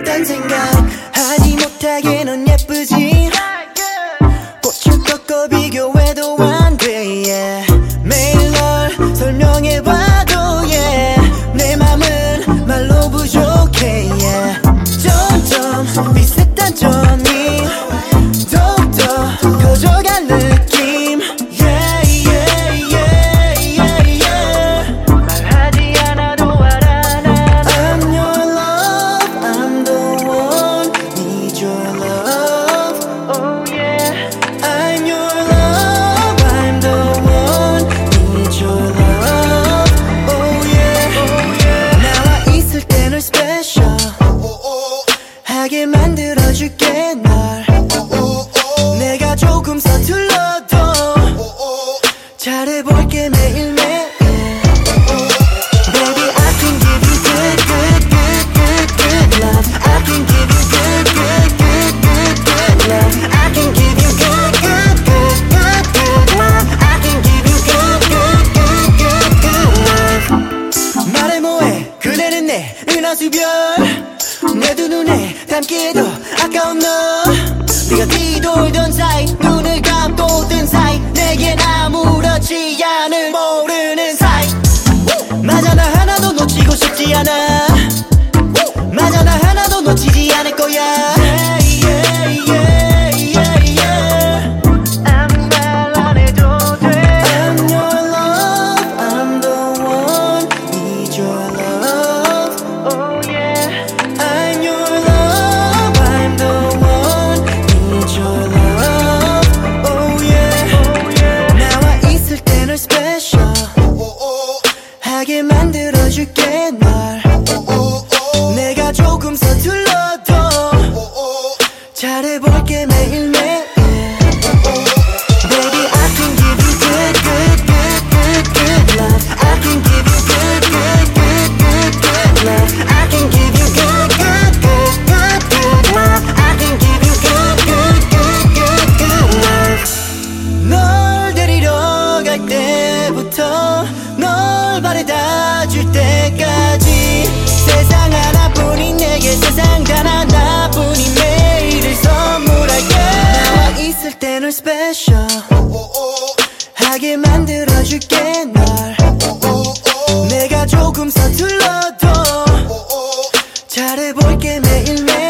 딴 생각 하지 못하게 넌 예쁘지. 꽃을 꺾어 비교해도 안 돼, yeah. 매일 널 설명해봐도 yeah. 내 맘은 말로 부족해, yeah. 점점 비슷한 점이 더욱더 커져간 느낌, yeah, yeah, yeah, yeah, yeah. 말하지 않아도 알아 난 I'm your love, I'm the one, need your love, oh yeah. I'm your love, I'm the one, need your love, oh yeah, oh yeah. 나와 있을 때 널 special 하게 만들어줄게 널. 내가 조금 서툴러도 잘해볼게 매일매일. Baby, I can give you good, good, good, good, good love. I can give you good, good, good, good, good love. I can give you good, good, good, good, good love. I can give you good, good, good, good, good love. 말해 뭐해 그대는 내 은하수별. 내 두 눈에 담기에도 아까운 너. 네가 뒤돌던 사이 눈을 감고 뜬 사이 내겐 아무렇지 않을 모르는 사이. 맞아 나 하나도 놓치고 싶지 않아. 맞아 나 하나도 놓치지 않을 거야. Yeah, yeah, yeah, yeah, yeah. 아무 말 안 해도 돼. I'm your love, I'm the one, need your love, oh yeah. I'm your love, I'm the one, need your love, oh yeah, oh yeah. 나와 있을 때 널 special 하게 만들어줄게 널. 내가 조금 서툴러도 잘해볼게 매일매일. Baby, I can give you good, good, good, good, good love. I can give you good, good, good, good, good love. I can give you good, good, good, good, good love. I can give you good, good, good, good, good love. 널 데리러 갈 때부터 널 바래다 줄 때까지 세상 하나뿐인 내게 세상 단 하나뿐인 매일을 선물할게. 나와 있을 때 널 special 하게 만들어줄게 널. 내가 조금 서툴러도 잘해볼게 매일매일.